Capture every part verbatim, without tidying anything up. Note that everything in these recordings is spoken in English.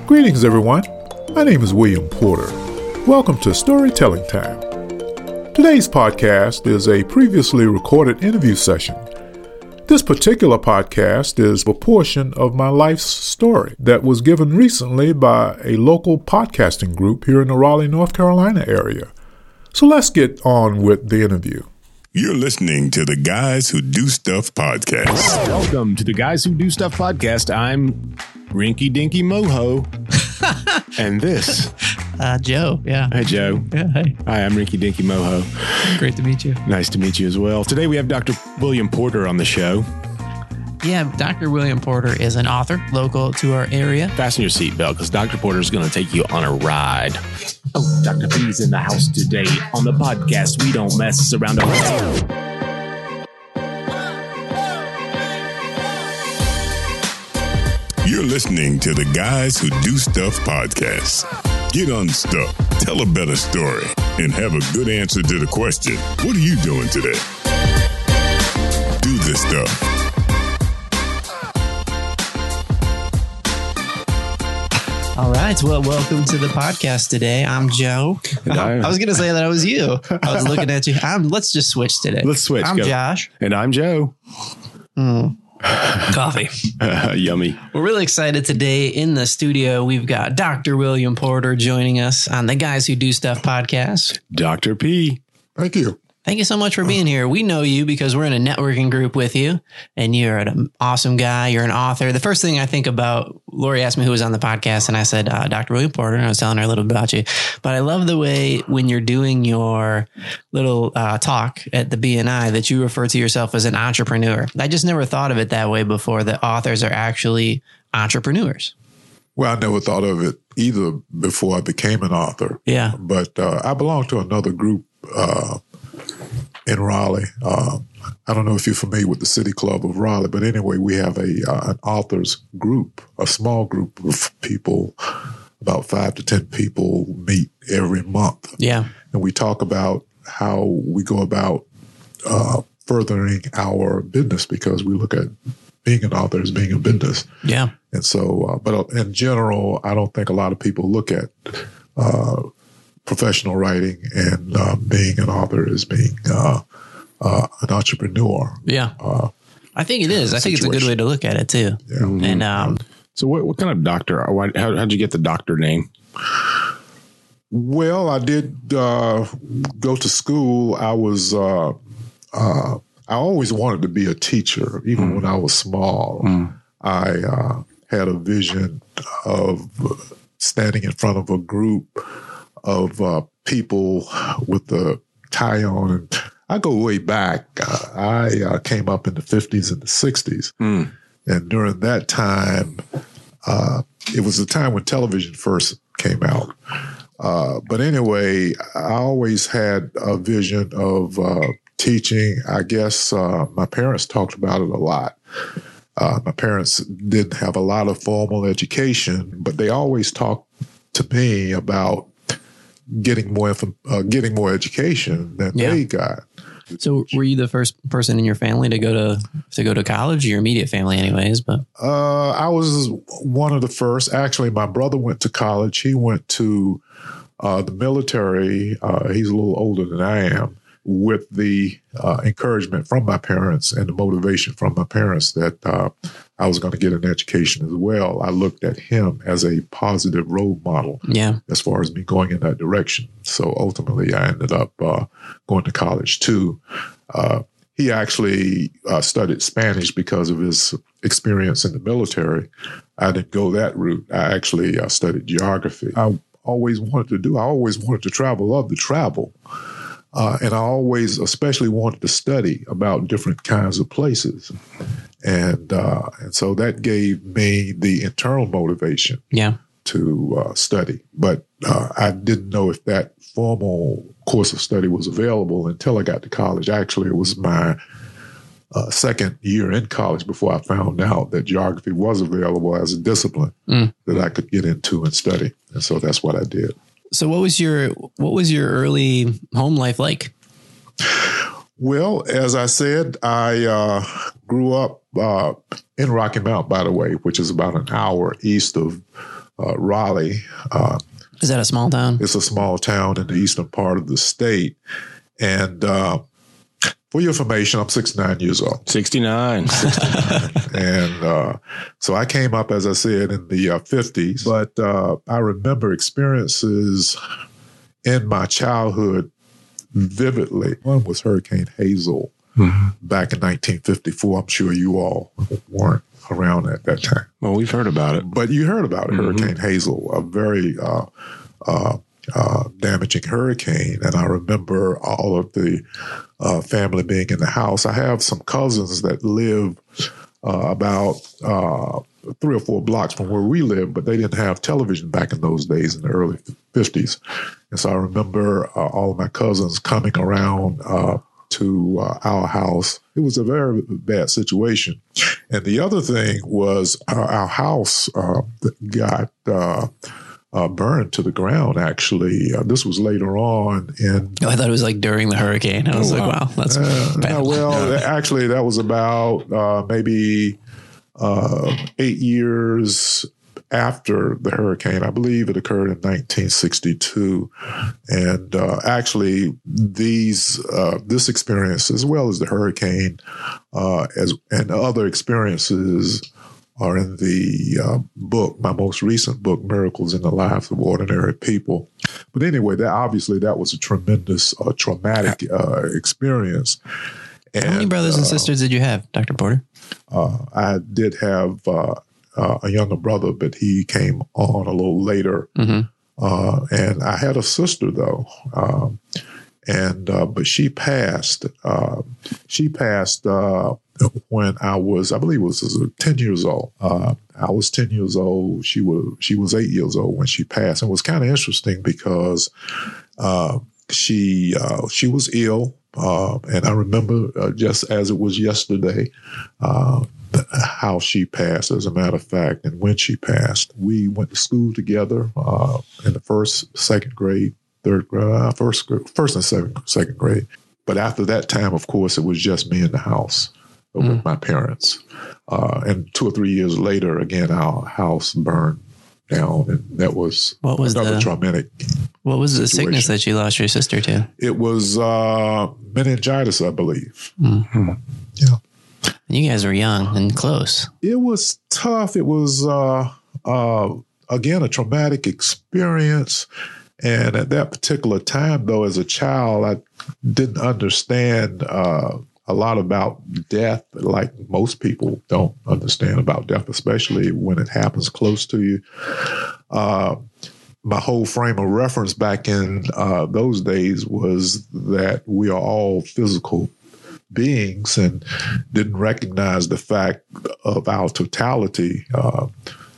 Greetings, everyone. My name is William Porter. Welcome to Storytelling Time. Today's podcast is a previously recorded interview session. This particular podcast is a portion of my life's story that was given recently by a local podcasting group here in the Raleigh, North Carolina area. So let's get on with the interview. You're listening to the Guys Who Do Stuff podcast. Welcome to the Guys Who Do Stuff podcast. I'm Rinky Dinky Moho. And this. Uh, Joe. Yeah. Hey, Joe. Yeah. Hey. Hi, I'm Rinky Dinky Moho. Great to meet you. Nice to meet you as well. Today we have Doctor William Porter on the show. Yeah. Doctor William Porter is an author local to our area. Fasten your seatbelt because Doctor Porter is going to take you on a ride. Oh, Doctor P's in the house today. On the podcast, we don't mess around. You're listening to the Guys Who Do Stuff podcast. Get unstuck, tell a better story, and have a good answer to the question, what are you doing today? Do this stuff. All right. Well, welcome to the podcast today. I'm Joe. I, I was going to say that I was you. I was looking at you. I'm, let's just switch today. Let's switch. I'm Go. Josh. And I'm Joe. Mm. Coffee. Uh, yummy. We're really excited today. In the studio, we've got Doctor William Porter joining us on the Guys Who Do Stuff podcast. Doctor P. Thank you. Thank you so much for being here. We know you because we're in a networking group with you, and you're an awesome guy. You're an author. The first thing I think about, Lori asked me who was on the podcast, and I said, uh, Doctor William Porter, and I was telling her a little bit about you. But I love the way when you're doing your little uh, talk at the B N I that you refer to yourself as an entrepreneur. I just never thought of it that way before, that authors are actually entrepreneurs. Well, I never thought of it either before I became an author. Yeah. But uh, I belong to another group uh, in Raleigh. Uh, I don't know if you're familiar with the City Club of Raleigh, but anyway, we have a uh, an authors group, a small group of people, about five to ten people meet every month. Yeah. And we talk about how we go about uh, furthering our business, because we look at being an author as being a business. Yeah. And so, uh, but in general, I don't think a lot of people look at uh, professional writing and uh, being an author as being uh, uh, an entrepreneur. Yeah. Uh, I think it is. I think it's a good way to look at it too. Yeah. Mm-hmm. And um, So what, what kind of doctor? Why, how, how'd you get the doctor name? Well, I did uh, go to school. I was, uh, uh, I always wanted to be a teacher, even mm. when I was small. Mm. I uh, had a vision of standing in front of a group of uh, people with the tie on. And I go way back. Uh, I uh, came up in the fifties and the sixties. Mm. And during that time, uh, it was the time when television first came out. Uh, but anyway, I always had a vision of uh, teaching. I guess uh, my parents talked about it a lot. Uh, my parents didn't have a lot of formal education, but they always talked to me about getting more uh, getting more education than yeah. they got. So, were you the first person in your family to go to to go to college? Your immediate family, anyways. But uh, I was one of the first. Actually, my brother went to college. He went to uh, the military. Uh, he's a little older than I am. With the uh, encouragement from my parents and the motivation from my parents that uh, I was going to get an education as well, I looked at him as a positive role model. Yeah. As far as me going in that direction. So ultimately, I ended up uh, going to college too. Uh, he actually uh, studied Spanish because of his experience in the military. I didn't go that route. I actually uh, studied geography. I always wanted to do. I always wanted to travel. Loved to travel. Uh, and I always especially wanted to study about different kinds of places. And uh, and so that gave me the internal motivation yeah. to uh, study. But uh, I didn't know if that formal course of study was available until I got to college. Actually, it was my uh, second year in college before I found out that geography was available as a discipline mm. that I could get into and study. And so that's what I did. So what was your what was your early home life like? Well, as I said, I uh, grew up uh, in Rocky Mount, by the way, which is about an hour east of uh, Raleigh. Uh, Is that a small town? It's a small town in the eastern part of the state. And uh, for your information, I'm sixty-nine years old. sixty-nine. And uh, so I came up, as I said, in the uh, fifties. But uh, I remember experiences in my childhood vividly. One was Hurricane Hazel mm-hmm. back in nineteen fifty-four. I'm sure you all weren't around at that time. Well, we've heard about it. But you heard about it, mm-hmm. Hurricane Hazel, a very uh, uh, uh, damaging hurricane. And I remember all of the uh, family being in the house. I have some cousins that live uh, about uh, three or four blocks from where we live, but they didn't have television back in those days in the early fifties. And so I remember uh, all of my cousins coming around uh, to uh, our house. It was a very bad situation. And the other thing was uh, our house uh, got uh, uh, burned to the ground, actually. Uh, this was later on. And oh, I thought it was like during the hurricane. I was oh, like, wow, that's uh, bad. Well, actually, that was about uh, maybe uh, eight years after the hurricane. I believe it occurred in nineteen sixty-two. And uh, actually, these uh, this experience, as well as the hurricane, uh, as and other experiences, are in the uh, book, my most recent book, Miracles in the Lives of Ordinary People. But anyway, that obviously that was a tremendous, uh, traumatic uh, experience. And, how many brothers and uh, sisters did you have, Doctor Porter? Uh, I did have uh, uh, a younger brother, but he came on a little later. Mm-hmm. Uh, and I had a sister, though, um, and uh, but she passed. Uh, she passed uh, when I was, I believe, it was ten years old. Uh, I was ten years old. She was she was eight years old when she passed. And it was kind of interesting because uh, she uh, she was ill. Uh, and I remember uh, just as it was yesterday, uh, how she passed, as a matter of fact, and when she passed. We went to school together uh, in the first, second grade, third grade, uh, first, first and second, second grade. But after that time, of course, it was just me in the house uh, mm. with my parents. Uh, and two or three years later, again, our house burned down, and that was, what was another the, traumatic What was the situation. sickness that you lost your sister to? It was uh, meningitis, I believe. Mm-hmm. Yeah. You guys were young and close. It was tough. It was, uh, uh, again, a traumatic experience. And at that particular time, though, as a child, I didn't understand uh, a lot about death, like most people don't understand about death, especially when it happens close to you. Uh, my whole frame of reference back in uh, those days was that we are all physical beings and didn't recognize the fact of our totality uh,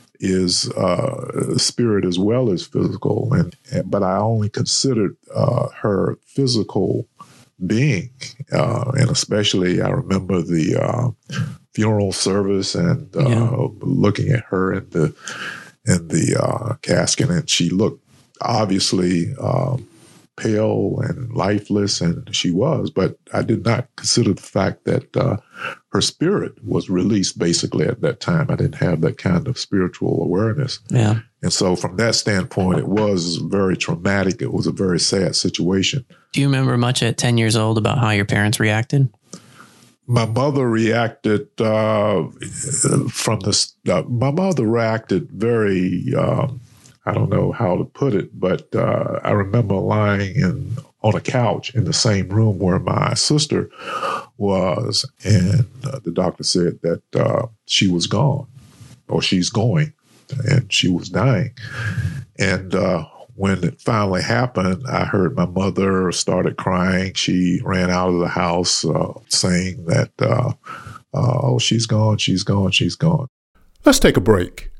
is uh, spirit as well as physical. And, but I only considered uh, her physical being. Uh, and especially I remember the uh, funeral service and uh, yeah. looking at her in the, in the uh, casket, and she looked obviously um, pale and lifeless, and she was, but I did not consider the fact that uh, her spirit was released basically at that time. I didn't have that kind of spiritual awareness. Yeah. And so from that standpoint, it was very traumatic. It was a very sad situation. Do you remember much at ten years old about how your parents reacted? My mother reacted uh, from this. Uh, my mother reacted very, um, I don't know how to put it, but uh, I remember lying in on a couch in the same room where my sister was, and uh, the doctor said that uh, she was gone, or she's going, and she was dying. And uh, when it finally happened, I heard my mother started crying. She ran out of the house uh, saying that, uh, uh, oh, she's gone, she's gone, she's gone. Let's take a break.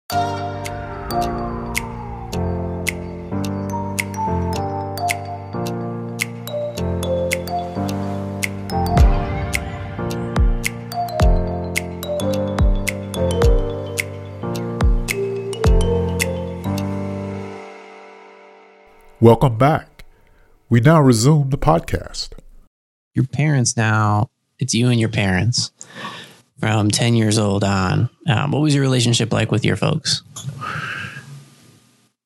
Welcome back. We now resume the podcast. Your parents now, it's you and your parents from ten years old on. Um, what was your relationship like with your folks?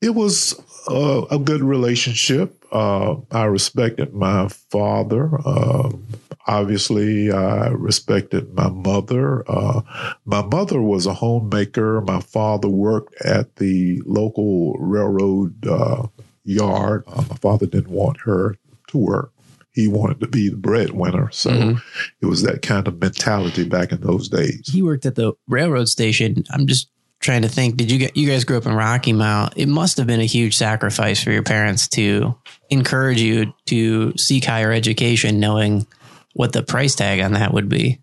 It was uh, a good relationship. Uh, I respected my father. Uh, obviously, I respected my mother. Uh, my mother was a homemaker. My father worked at the local railroad uh, yard. Uh, my father didn't want her to work. He wanted to be the breadwinner. So mm-hmm. it was that kind of mentality back in those days. He worked at the railroad station. I'm just trying to think, did you get, you guys grew up in Rocky Mount? It must have been a huge sacrifice for your parents to encourage you to seek higher education, knowing what the price tag on that would be.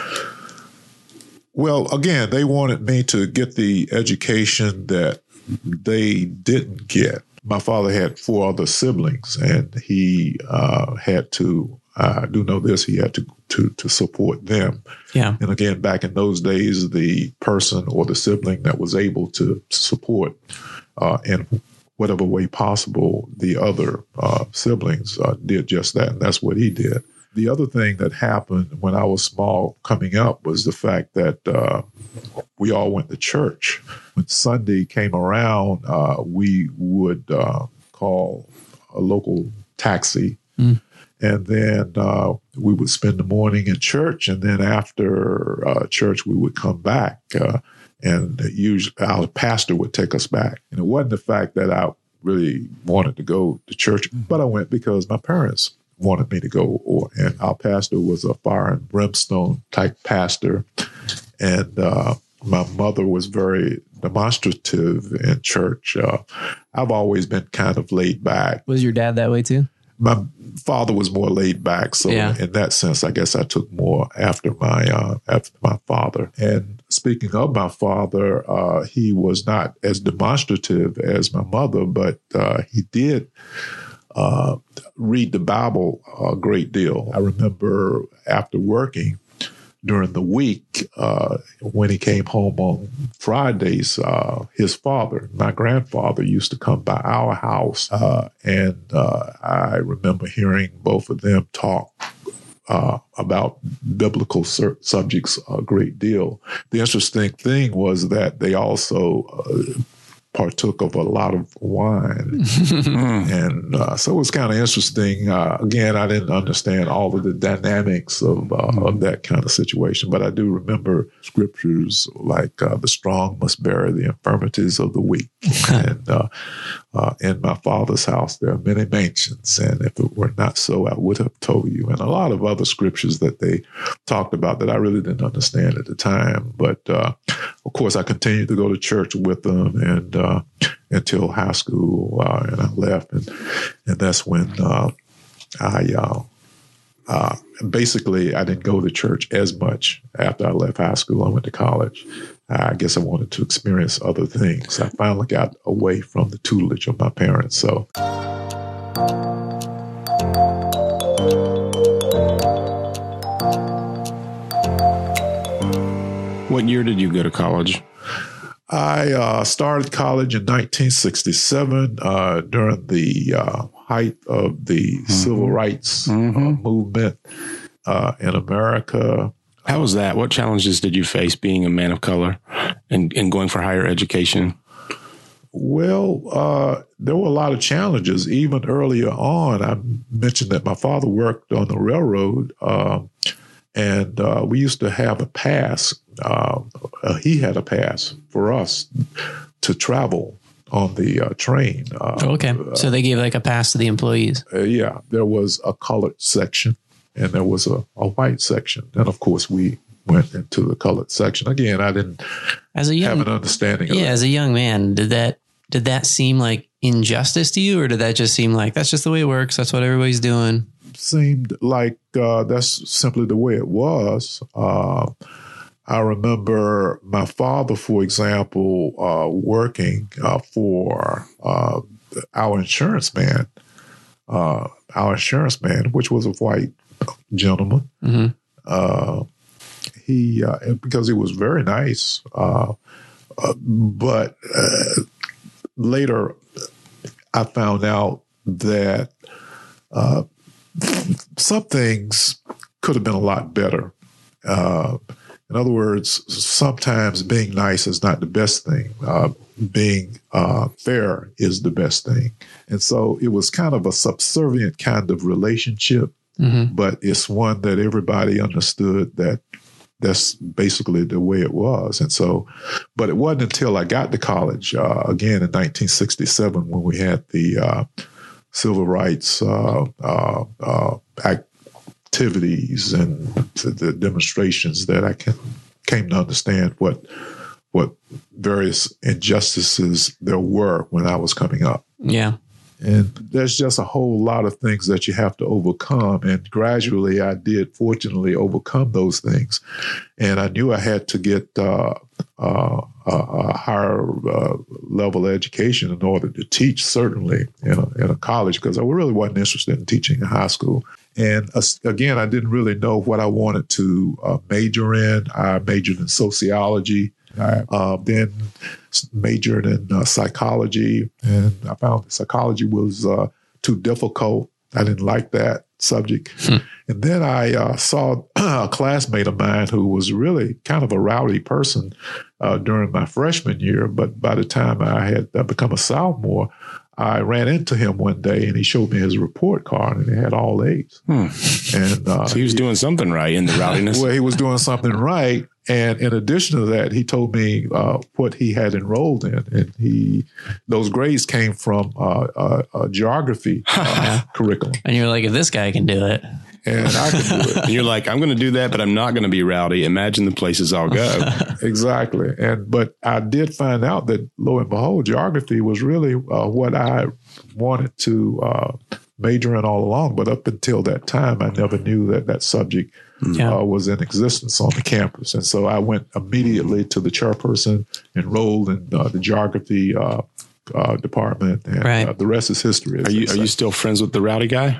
Well, again, they wanted me to get the education that they didn't get. My father had four other siblings, and he uh, had to, I do know this, he had to, to to support them. Yeah. And again, back in those days, the person or the sibling that was able to support uh, in whatever way possible the other uh, siblings uh, did just that, and that's what he did. The other thing that happened when I was small coming up was the fact that uh, we all went to church. When Sunday came around, uh, we would uh, call a local taxi, mm. and then uh, we would spend the morning in church, and then after uh, church, we would come back, uh, and usually our pastor would take us back. And it wasn't the fact that I really wanted to go to church, but I went because my parents wanted me to go, or and our pastor was a fire and brimstone type pastor, and uh, my mother was very demonstrative in church. Uh, I've always been kind of laid back. Was your dad that way too? My father was more laid back, so yeah. in that sense, I guess I took more after my uh, after my father. And speaking of my father, uh, he was not as demonstrative as my mother, but uh, he did Uh, read the Bible a great deal. I remember after working during the week, uh, when he came home on Fridays, uh, his father, my grandfather, used to come by our house. Uh, and uh, I remember hearing both of them talk uh, about biblical sur- subjects a great deal. The interesting thing was that they also uh, partook of a lot of wine. And uh, so it was kind of interesting. Uh, again, I didn't understand all of the dynamics of, uh, mm-hmm. of that kind of situation, but I do remember scriptures like uh, the strong must bear the infirmities of the weak. and uh, uh, in my father's house, there are many mansions. And if it were not so, I would have told you. And a lot of other scriptures that they talked about that I really didn't understand at the time. But uh, of course, I continued to go to church with them and uh, until high school, uh, and I left, and and that's when uh, I uh, uh, basically I didn't go to church as much after I left high school. I went to college. I guess I wanted to experience other things. I finally got away from the tutelage of my parents. So. What year did you go to college? I uh, started college in nineteen sixty-seven uh, during the uh, height of the mm-hmm. civil rights mm-hmm. uh, movement uh, in America. How was that? What challenges did you face being a man of color and, and going for higher education? Well, uh, there were a lot of challenges. Even earlier on, I mentioned that my father worked on the railroad, uh, and uh, we used to have a pass. Uh, uh, he had a pass for us to travel on the uh, train. Uh, oh, okay. So they gave like a pass to the employees. Uh, yeah. There was a colored section and there was a, a white section. And of course, we went into the colored section. Again, I didn't as a young, have an understanding of yeah, that. As a young man, did that did that seem like injustice to you, or did that just seem like that's just the way it works? That's what everybody's doing? Seemed like uh, that's simply the way it was. Uh, I remember my father, for example, uh, working uh, for uh, our insurance man, uh, our insurance man, which was a white gentleman. Mm-hmm. Uh, he, uh, because he was very nice, uh, uh, but uh, later I found out that uh, some things could have been a lot better. Uh, In other words, sometimes being nice is not the best thing. Uh, being uh, fair is the best thing. And so it was kind of a subservient kind of relationship, mm-hmm. but it's one that everybody understood that that's basically the way it was. And so, but it wasn't until I got to college, uh, again in nineteen sixty-seven, when we had the uh, civil rights uh, uh, uh, activities and the demonstrations, that I can, came to understand what what various injustices there were when I was coming up. Yeah. And there's just a whole lot of things that you have to overcome. And gradually I did, fortunately, overcome those things. And I knew I had to get uh, uh, a higher uh, level education in order to teach, certainly in a, in a college, because I really wasn't interested in teaching in high school. And uh, again, I didn't really know what I wanted to uh, major in. I majored in sociology. I uh, then majored in uh, psychology, and I found that psychology was uh, too difficult. I didn't like that subject. Hmm. And then I uh, saw a classmate of mine who was really kind of a rowdy person uh, during my freshman year. But by the time I had uh, become a sophomore, I ran into him one day, and he showed me his report card, and it had all A's. Hmm. And uh, so he was doing something right in the rowdiness. Well, he was doing something right. And in addition to that, he told me uh, what he had enrolled in, and he those grades came from uh, uh, a geography uh, curriculum. And you were like, if this guy can do it, and I can do it. And you're like, I'm going to do that, but I'm not going to be rowdy. Imagine the places I'll go. Exactly. And but I did find out that, lo and behold, geography was really uh, what I wanted to uh, major in all along. But up until that time, I never knew that that subject yeah. uh, was in existence on the campus. And so I went immediately to the chairperson, enrolled in uh, the geography uh, uh, department, and right. uh, the rest is history. Are you are you still friends with the rowdy guy?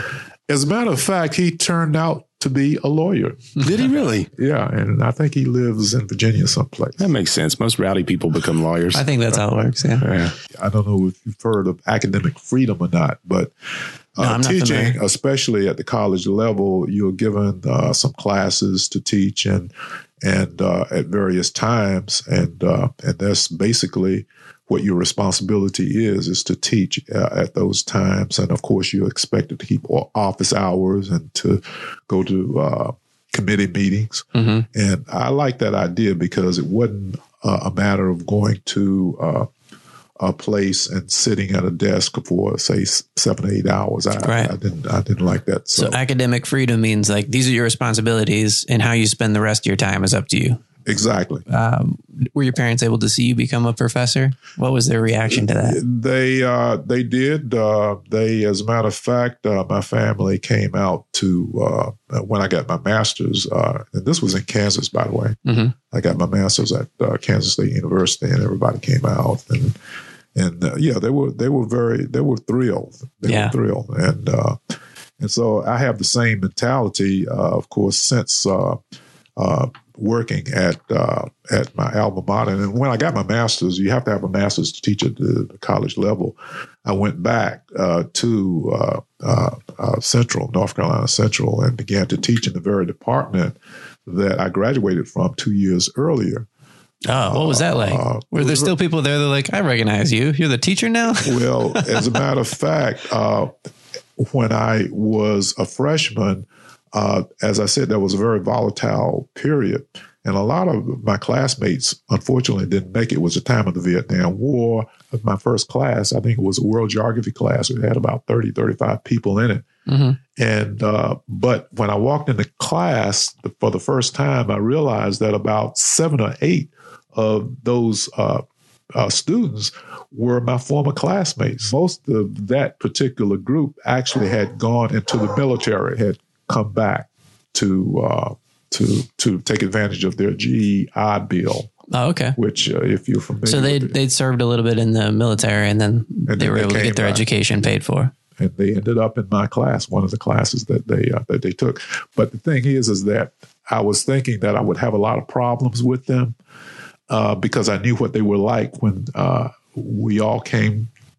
As a matter of fact, he turned out to be a lawyer. Did he really? Yeah, and I think he lives in Virginia someplace. That makes sense. Most rowdy people become lawyers. I think that's how it works, yeah. yeah. I don't know if you've heard of academic freedom or not, but uh, no, teaching, especially at the college level, you're given uh, some classes to teach and and uh, at various times, and uh, and that's basically what your responsibility is, is to teach uh, at those times. And of course, you're expected to keep office hours and to go to uh, committee meetings. Mm-hmm. And I like that idea because it wasn't uh, a matter of going to uh, a place and sitting at a desk for, say, seven, eight hours. I, right. I didn't I didn't like that. So. so academic freedom means like these are your responsibilities, and how you spend the rest of your time is up to you. Exactly. Um, were your parents able to see you become a professor? What was their reaction to that? They uh, they did. Uh, they, as a matter of fact, uh, my family came out to uh, when I got my master's, uh, and this was in Kansas, by the way. Mm-hmm. I got my master's at uh, Kansas State University, and everybody came out, and and uh, yeah, they were they were very they were thrilled. They yeah. were thrilled, and uh, and so I have the same mentality, uh, of course, since. Uh, uh, working at uh, at my alma mater. And when I got my master's, you have to have a master's to teach at the, the college level. I went back uh, to uh, uh, uh, Central, North Carolina Central, and began to teach in the very department that I graduated from two years earlier. Oh, what was that like? Uh, Were there still people there that are like, I recognize you. You're the teacher now? Well, as a matter of fact, uh, when I was a freshman, Uh, as I said, that was a very volatile period. And a lot of my classmates, unfortunately, didn't make it. It was the time of the Vietnam War. My first class, I think it was a world geography class. It had about thirty, thirty-five people in it. Mm-hmm. And uh, but when I walked into class for the first time, I realized that about seven or eight of those uh, uh, students were my former classmates. Most of that particular group actually had gone into the military, had come back to uh, to to take advantage of their G E I Bill. Oh, okay. Which, uh, if you're familiar, so they with they'd served a little bit in the military, and then and they then were they able to get their back. education paid for. And they ended up in my class, one of the classes that they uh, that they took. But the thing is, is that I was thinking that I would have a lot of problems with them uh, because I knew what they were like when uh, we all came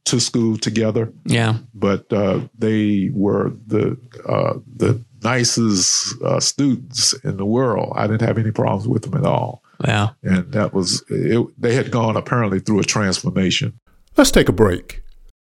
to school together. Yeah. But uh, they were the uh, the nicest uh, students in the world. I didn't have any problems with them at all. Wow. And that was, it, they had gone apparently through a transformation. Let's take a break.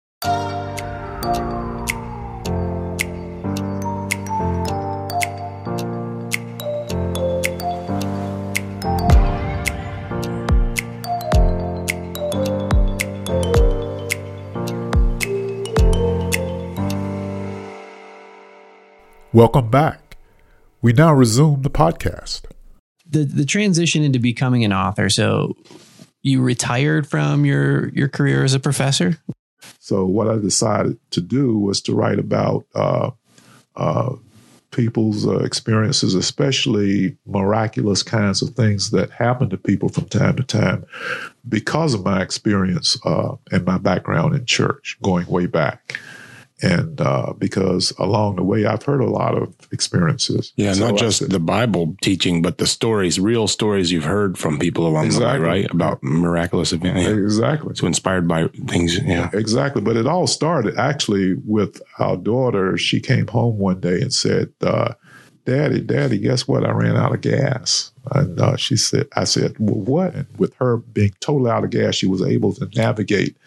Welcome back. We now resume the podcast. The the transition into becoming an author. So you retired from your, your career as a professor? So what I decided to do was to write about uh, uh, people's uh, experiences, especially miraculous kinds of things that happen to people from time to time because of my experience uh, and my background in church going way back. And uh, because along the way, I've heard a lot of experiences. Yeah, so not just said, the Bible teaching, but the stories, real stories you've heard from people along exactly. the way, right? About miraculous events. Yeah. Exactly. So inspired by things. Yeah, exactly. But it all started actually with our daughter. She came home one day and said, uh, Daddy, Daddy, guess what? I ran out of gas. And uh, she said, I said, well, what? And with her being totally out of gas, she was able to navigate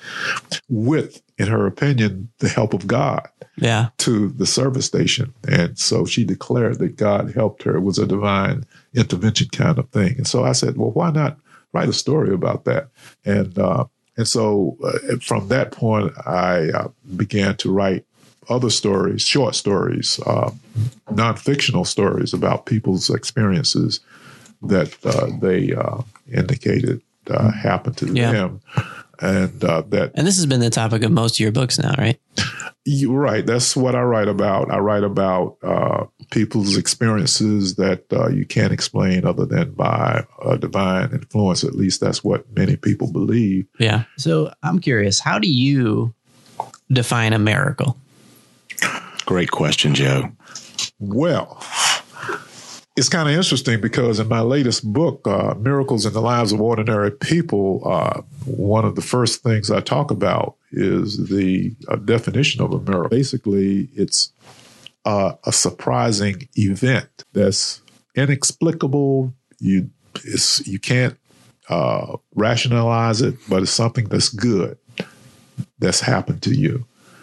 with, in her opinion, the help of God yeah. to the service station. And so she declared that God helped her. It was a divine intervention kind of thing. And so I said, well, why not write a story about that? And, uh, and so uh, from that point, I uh, began to write other stories, short stories, uh, non-fictional stories about people's experiences that uh, they uh, indicated uh, happened to yeah. them. And uh, that, and this has been the topic of most of your books now, right? You're right. That's what I write about. I write about uh, people's experiences that uh, you can't explain other than by a divine influence. At least that's what many people believe. Yeah. So I'm curious, how do you define a miracle? Great question, Joe. Well, it's kind of interesting because in my latest book, uh, Miracles in the Lives of Ordinary People, uh, one of the first things I talk about is the uh, definition of a miracle. Basically, it's uh, a surprising event that's inexplicable. You it's, you can't uh, rationalize it, but it's something that's good that's happened to you.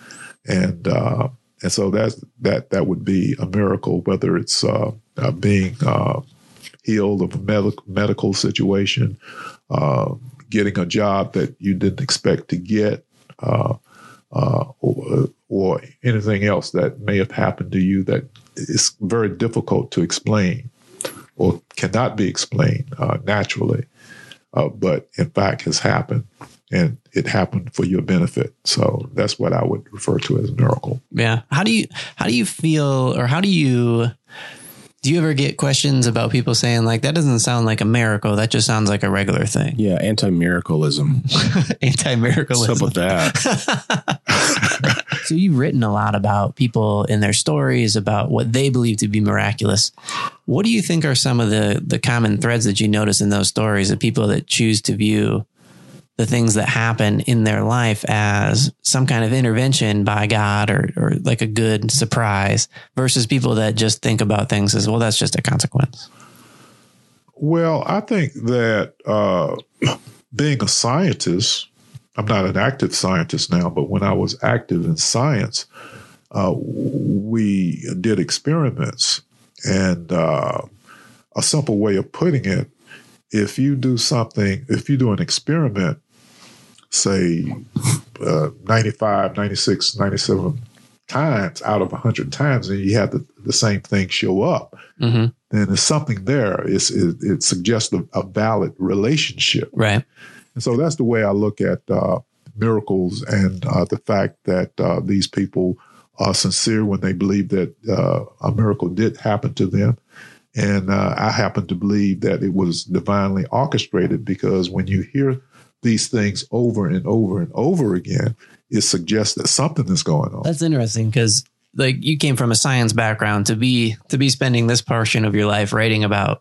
And uh, and so that's, that that would be a miracle, whether it's uh, uh, being uh, healed of a medical medical situation, uh, getting a job that you didn't expect to get, uh, uh, or, or anything else that may have happened to you that is very difficult to explain or cannot be explained uh, naturally, uh, but in fact has happened. And it happened for your benefit. So that's what I would refer to as a miracle. Yeah. How do you, how do you feel, or how do you, do you ever get questions about people saying like, that doesn't sound like a miracle. That just sounds like a regular thing. Yeah. Anti-miracleism. Anti-miracleism. What's up with that? So you've written a lot about people and their stories about what they believe to be miraculous. What do you think are some of the, the common threads that you notice in those stories of people that choose to view the things that happen in their life as some kind of intervention by God or, or like a good surprise versus people that just think about things as, well, that's just a consequence? Well, I think that uh, being a scientist, I'm not an active scientist now, but when I was active in science, uh, we did experiments. And uh, a simple way of putting it, if you do something, if you do an experiment, say uh, ninety-five, ninety-six, ninety-seven times out of one hundred times, and you have the, the same thing show up, mm-hmm. then there's something there. It's, it, it suggests a, a valid relationship. Right. And so that's the way I look at uh, miracles and uh, the fact that uh, these people are sincere when they believe that uh, a miracle did happen to them. And uh, I happen to believe that it was divinely orchestrated, because when you hear these things over and over and over again, it suggests that something is going on. That's interesting, because like you came from a science background to be to be spending this portion of your life writing about like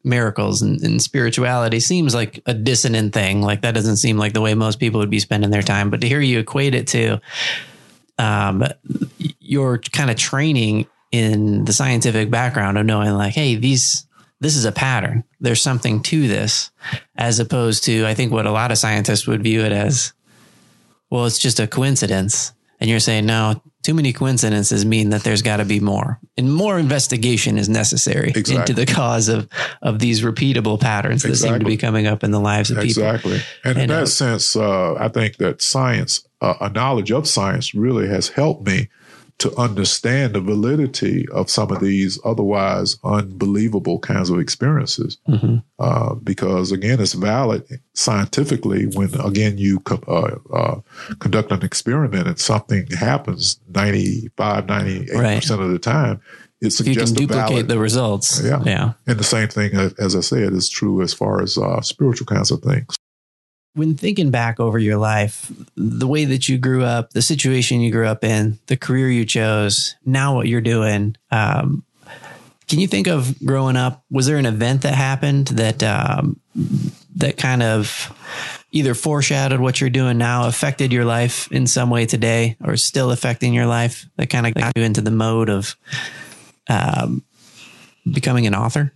miracles and, and spirituality seems like a dissonant thing. Like that doesn't seem like the way most people would be spending their time. But to hear you equate it to um, your kind of training in the scientific background of knowing like, hey, these this is a pattern. There's something to this, as opposed to, I think what a lot of scientists would view it as, well, it's just a coincidence. And you're saying, no, too many coincidences mean that there's got to be more, and more investigation is necessary Exactly. into the cause of, of these repeatable patterns that seem to Exactly. be coming up in the lives of people. Exactly. And, in And, that uh, sense, uh, I think that science, uh, a knowledge of science really has helped me to understand the validity of some of these otherwise unbelievable kinds of experiences. Mm-hmm. Uh, because again, it's valid scientifically when, again, you co- uh, uh, conduct an experiment and something happens ninety-five, ninety-eight percent Right. of the time. It If you can suggests a duplicate valid, the results. Yeah. Yeah. And the same thing, as, as I said, is true as far as uh, spiritual kinds of things. When thinking back over your life, the way that you grew up, the situation you grew up in, the career you chose, now what you're doing, um, can you think of growing up? Was there an event that happened that um, that kind of either foreshadowed what you're doing now, affected your life in some way today, or still affecting your life, that kind of got you into the mode of um, becoming an author?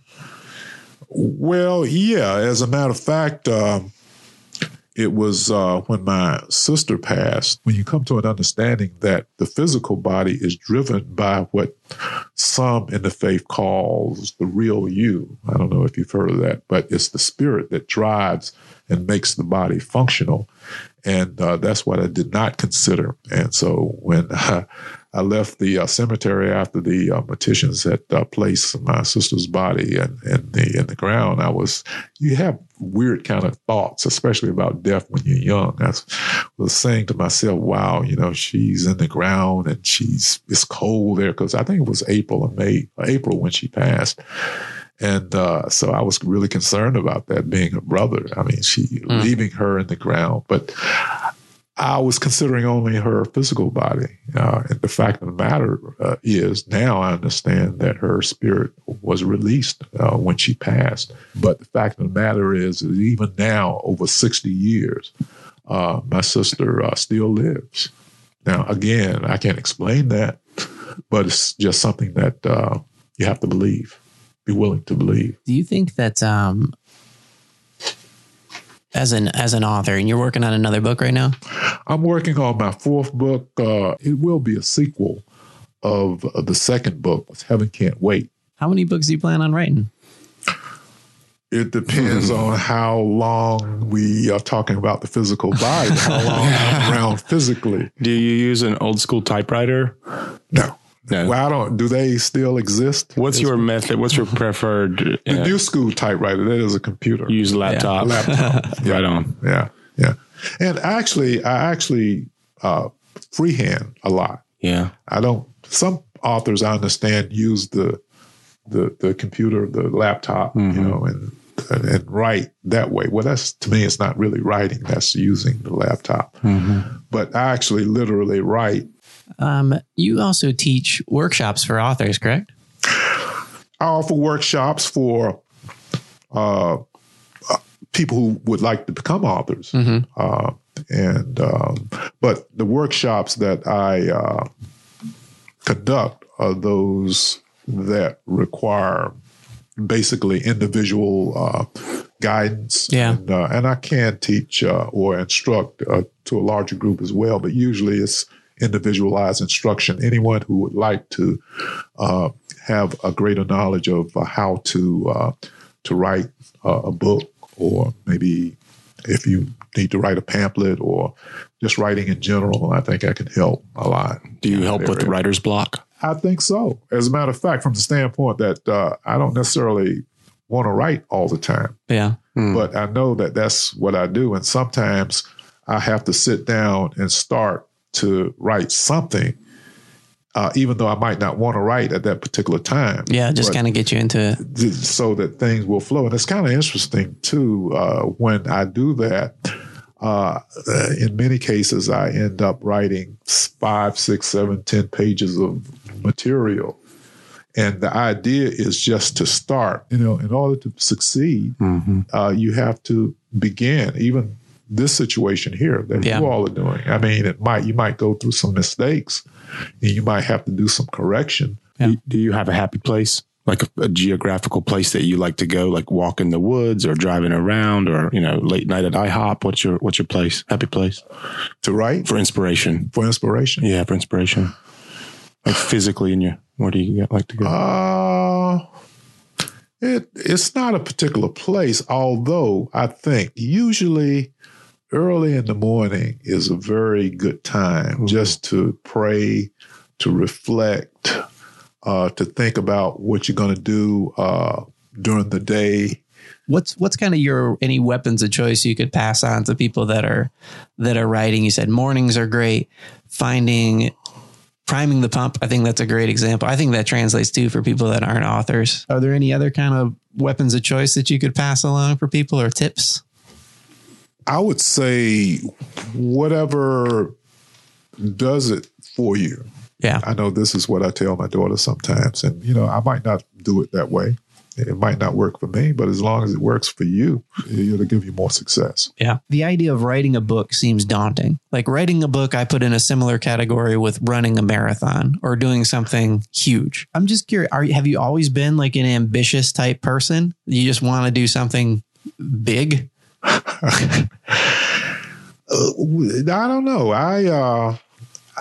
Well, yeah. As a matter of fact, um, it was uh, when my sister passed, when you come to an understanding that the physical body is driven by what some in the faith calls the real you. I don't know if you've heard of that, but it's the spirit that drives and makes the body functional. And uh, that's what I did not consider. And so when uh, I left the uh, cemetery after the uh, morticians had uh, placed my sister's body in, in, the, in the ground, I was, you have weird kind of thoughts, especially about death when you're young. I was saying to myself, wow, you know, she's in the ground and she's, it's cold there, because I think it was April or May, or April when she passed. And uh, so I was really concerned about that, being her brother. I mean, she mm. leaving her in the ground. But I was considering only her physical body. Uh, and the fact of the matter uh, is, now I understand that her spirit was released uh, when she passed. But the fact of the matter is, is even now, over sixty years, uh, my sister uh, still lives. Now, again, I can't explain that, but it's just something that uh, you have to believe. Be willing to believe. Do you think that um, as an as an author, and you're working on another book right now? I'm working on my fourth book. Uh, it will be a sequel of uh, the second book, Heaven Can't Wait. How many books do you plan on writing? It depends on how long we are talking about the physical body, how long I'm around physically. Do you use an old school typewriter? No. No. Well, I don't. Do they still exist? What's your method? What's your preferred? The uh, new school typewriter, that is a computer. use laptop. Yeah. Laptop. Right on. Yeah, yeah. And actually, I actually uh, freehand a lot. Yeah. I don't. Some authors, I understand, use the the the computer, the laptop, mm-hmm. you know, and, and and write that way. Well, that's, to me, it's not really writing. That's using the laptop. Mm-hmm. But I actually literally write. Um, you also teach workshops for authors, correct? I offer workshops for uh, uh, people who would like to become authors. Mm-hmm. Uh, and um, but the workshops that I uh, conduct are those that require basically individual uh, guidance. Yeah. And, uh, and I can teach uh, or instruct uh, to a larger group as well, but usually it's individualized instruction. Anyone who would like to uh, have a greater knowledge of uh, how to uh, to write uh, a book, or maybe if you need to write a pamphlet, or just writing in general, I think I can help a lot. Do you help with writer's block? I think so. As a matter of fact, from the standpoint that uh, I don't necessarily want to write all the time. Yeah. Mm. But I know that that's what I do. And sometimes I have to sit down and start to write something, uh, even though I might not want to write at that particular time. Yeah, just kind of get you into it. So that things will flow. And it's kind of interesting, too, uh, when I do that. Uh, in many cases, I end up writing five, six, seven, ten pages of material. And the idea is just to start. You know, in order to succeed, mm-hmm. uh, you have to begin. Even this situation here that yeah. you all are doing. I mean, it might you might go through some mistakes, and you might have to do some correction. Yeah. Do you have a happy place, like a, a geographical place that you like to go, like walk in the woods or driving around, or you know, late night at IHOP? What's your what's your place? Happy place to write for inspiration. For inspiration, yeah, for inspiration. Like physically in your, where do you like to go? Uh, it it's not a particular place, although I think usually early in the morning is a very good time mm-hmm. just to pray, to reflect, uh, to think about what you're going to do uh, during the day. What's what's kind of your any weapons of choice you could pass on to people that are that are writing? You said mornings are great. Finding priming the pump, I think that's a great example. I think that translates too for people that aren't authors. Are there any other kind of weapons of choice that you could pass along for people, or tips? I would say whatever does it for you. Yeah. I know this is what I tell my daughter sometimes. And, you know, I might not do it that way. It might not work for me, but as long as it works for you, it'll give you more success. Yeah. The idea of writing a book seems daunting. Like writing a book, I put in a similar category with running a marathon or doing something huge. I'm just curious, are, have you always been like an ambitious type person? You just want to do something big? uh, I don't know. I, uh, I,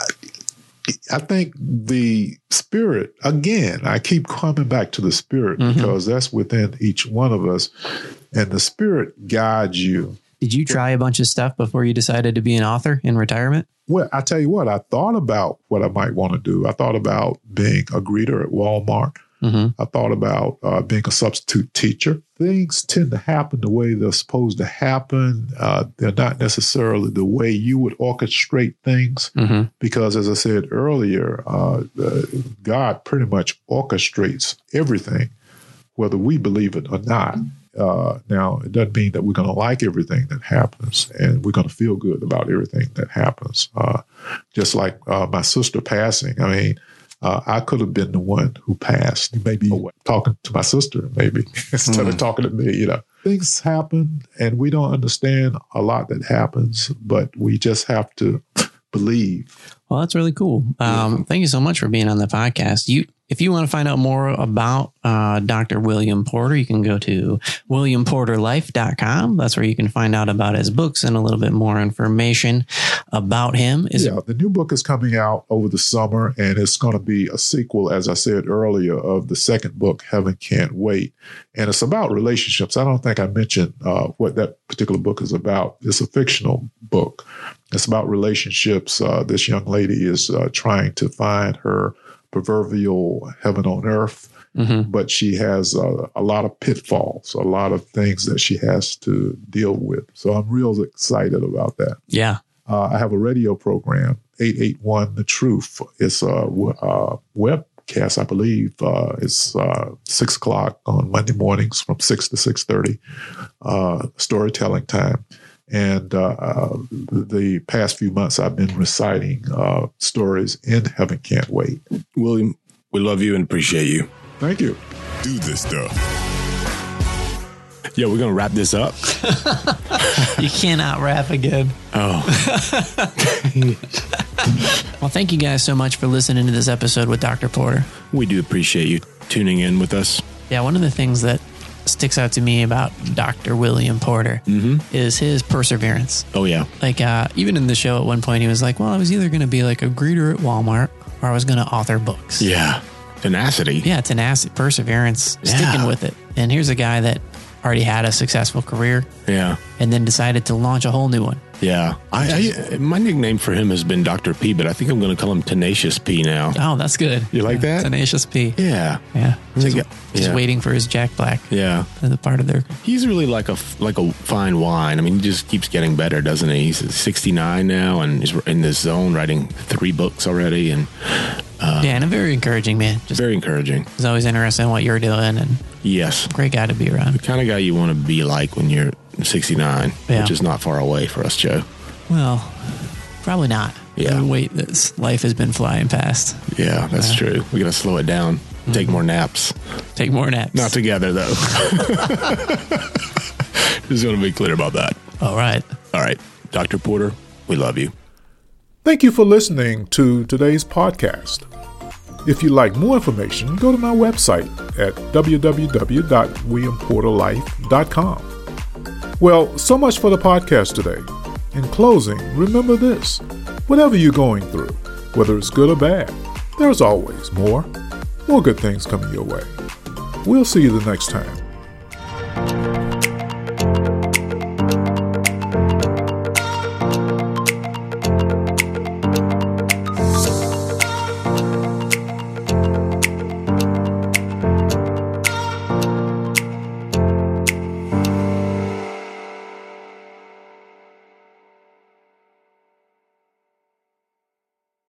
I think the spirit, again, I keep coming back to the spirit mm-hmm. because that's within each one of us, and the spirit guides you. Did you try a bunch of stuff before you decided to be an author in retirement? Well, I tell you what, I thought about what I might want to do. I thought about being a greeter at Walmart. Mm-hmm. I thought about uh, being a substitute teacher. Things tend to happen the way they're supposed to happen. Uh, they're not necessarily the way you would orchestrate things mm-hmm. because, as I said earlier, uh, uh, God pretty much orchestrates everything, whether we believe it or not. Uh, now, it doesn't mean that we're going to like everything that happens and we're going to feel good about everything that happens. Uh, just like uh, my sister passing, I mean, Uh, I could have been the one who passed, maybe talking to my sister, maybe instead mm. of talking to me. You know, things happen, and we don't understand a lot that happens, but we just have to believe. Well, that's really cool. Um, yeah. Thank you so much for being on the podcast. You, if you want to find out more about uh, Doctor William Porter, you can go to william porter life dot com. That's where you can find out about his books and a little bit more information about him. Is yeah, it- the new book is coming out over the summer, and it's going to be a sequel, as I said earlier, of the second book, Heaven Can't Wait. And it's about relationships. I don't think I mentioned uh, what that particular book is about. It's a fictional book. It's about relationships. Uh, this young lady is uh, trying to find her proverbial heaven on earth, mm-hmm. but she has uh, a lot of pitfalls, a lot of things that she has to deal with. So I'm real excited about that. Yeah. Uh, I have a radio program, eight eighty-one The Truth. It's a, a webcast, I believe. Uh, it's uh, six o'clock on Monday mornings from six to six thirty, uh, storytelling time. And uh, uh, the past few months, I've been reciting uh, stories in Heaven Can't Wait. William, we love you and appreciate you. Thank you. Do this stuff. Yeah, we're going to wrap this up. You cannot rap again. Oh. Well, thank you guys so much for listening to this episode with Doctor Porter. We do appreciate you tuning in with us. Yeah, one of the things that sticks out to me about Doctor William Porter mm-hmm. is his perseverance. Oh, yeah. Like, uh, even in the show at one point, he was like, well, I was either going to be like a greeter at Walmart or I was going to author books. Yeah. Tenacity. Yeah, tenacity, perseverance, yeah. sticking with it. And here's a guy that already had a successful career. Yeah. And then decided to launch a whole new one. Yeah. I, I my nickname for him has been Doctor P, but I think I'm going to call him Tenacious P now. Oh, that's good. You like yeah, that? Tenacious P. Yeah. Yeah. Just, yeah. just waiting for his Jack Black. Yeah. As a part of their... He's really like a, like a fine wine. I mean, he just keeps getting better, doesn't he? He's sixty-nine now and he's in this zone writing three books already. And uh, yeah, and a very encouraging man. Just very encouraging. He's always interested in what you're doing. And yes. Great guy to be around. The kind of guy you want to be like when you're sixty-nine, yeah. which is not far away for us, Joe. Well, probably not. Yeah. Wait, this life has been flying past. Yeah, that's uh, true. We got to slow it down. Take more naps. Take more naps. Not together, though. Just want to be clear about that. All right. All right. Doctor Porter, we love you. Thank you for listening to today's podcast. If you'd like more information, go to my website at w w w dot william porter life dot com. Well, so much for the podcast today. In closing, remember this. Whatever you're going through, whether it's good or bad, there's always more, more good things coming your way. We'll see you the next time.